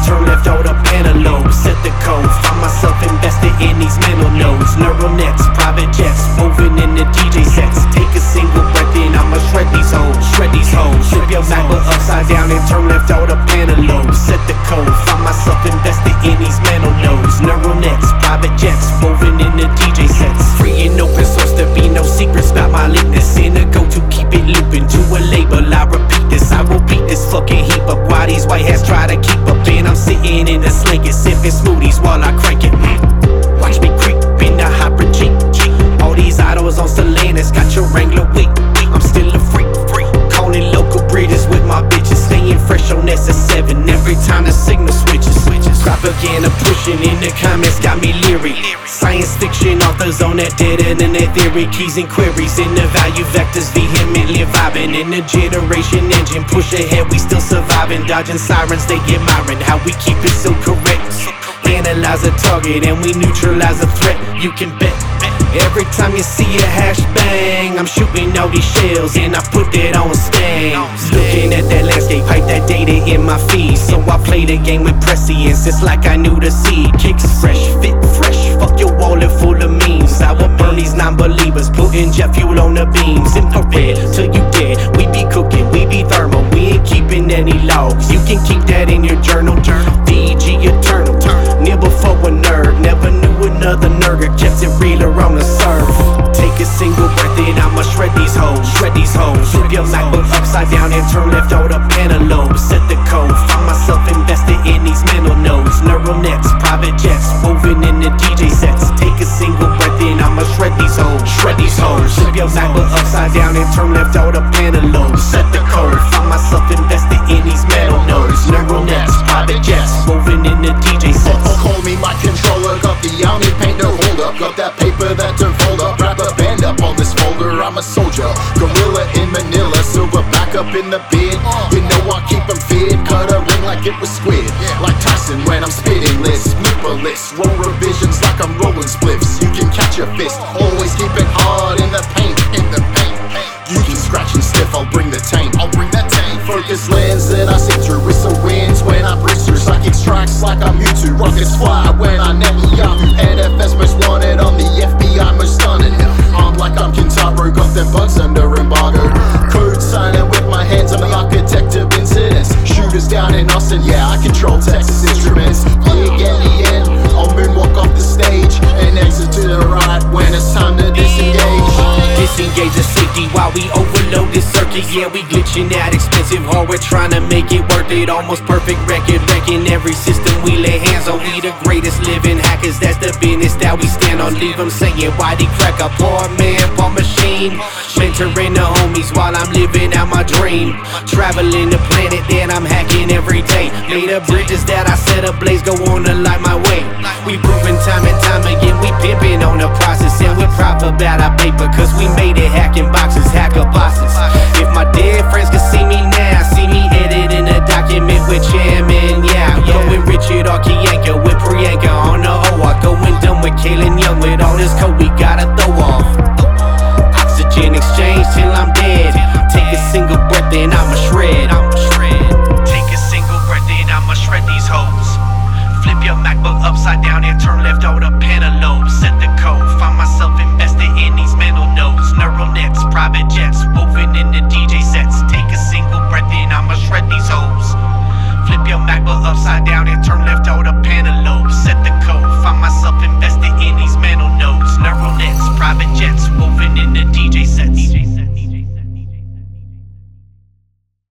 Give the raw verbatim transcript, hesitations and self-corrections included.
turn left all the antelope. Set the code, find myself invested in these mental nodes. Neural nets, private jets, moving in the D J sets. Take a single breath in, I'ma shred these hoes, shred these hoes. Flip your MacBook upside down and turn left all the antelope. Set the code, find myself invested in these mental nodes. Neural nets, private jets, moving in the D J sets. Free and open source, there be no secrets about my likeness. In a go to keep it looping to a label, I repeat this, I will beat this fucking heap up. Why these white hats try to keep up, and I'm sitting in the slinky, sipping smoothies while I crank it. Watch me creep in the hybrid Jeep. All these autos on Stellantis, got your Wrangler weak. I'm still a freak, freak. Calling local breeders with my bitches, staying fresh on S S seven every time the signal switches. Propaganda pushing in the comments got me leery. Science fiction authors on that dead end and that theory. Keys and queries in the value vectors, vehemently vibing. In the generation engine, push ahead, we still surviving. Dodging sirens, they get admiring how we keep it so correct. Analyze a target and we neutralize a threat, you can bet. Every time you see a hash bang, I'm shooting all these shells and I put that on Stang. Looking at that landscape, pipe that data in my feed. So I play the game with prescience, it's like I knew the seed. Kicks fresh, fit fresh, fuck your wallet full of memes. I will burn these non-believers, putting jet fuel on the beams. Infrared, till you dead, we be cooking, we be thermal. We ain't keeping any logs, you can keep that in your journal. D G eternal, nibble for a nerd. Never knew another nerd, kept it realer on the surf. Take a single breath in, I'ma shred these hoes, shred these hoes. Flip your MacBook upside down and turn left all the antelope. Set the code, find myself invested in these mental nodes. Neural nets, private jets, moving in the D J sets. Take a single breath in, I'ma shred these hoes, shred these hoes. Flip your MacBook upside down and turn left all the antelope. Set the code, find myself invested in these mental nodes. Neural nets, private jets, moving in the D J sets. Call me my controller, got the army paint to hold up. Got that paper that don't fold up, wrap a band up on this folder. I'm a soldier, gorilla in Manila, silver back up in the bed. You know I keep them fit, cut a ring like it was squid. Like Tyson when I'm spitting lists, flipper lists, roll revisions like I'm rolling spliffs. You can catch a fist, always keep it hard in the paint, in the paint. You can scratch and sniff, I'll bring the tank, I'll bring that tank. Focus lens that I see through, whistle winds when I breeze through. Psychic strikes like I'm Mewtwo, rockets fly when I never Yahoo. N F S most wanted, on the F B I most stunning. I'm like I'm Kintaro, got them bugs under embargo. Code signing with my hands, I'm the architect of incidents. Shooters down in Austin, yeah, I control Texas Instruments. Big at the end, I'll moonwalk off the stage and exit to the right when it's time to disengage. Disengage the safety while we overload this circuit. Yeah, we glitching out expensive hardware, trying to make it worth it. Almost perfect record, wrecking every system we lay hands on. We the greatest living hackers, that's the business that we stand on. Leave them saying, why they crack a poor man, poor machine. Mentoring the homies while I'm living out my dream. Traveling the planet that I'm hacking every day. Made the bridges that I set ablaze go on to light my way. We proving time and time again, we pimping on the process. And we're proud about our paper, cause we made it hacking box